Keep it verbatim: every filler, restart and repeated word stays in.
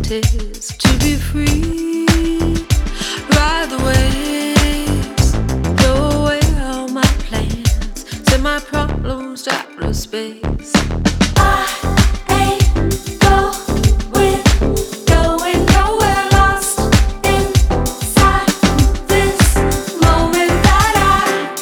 is to be free. Ride the waves, blow away all my plans, send my problems to outer space.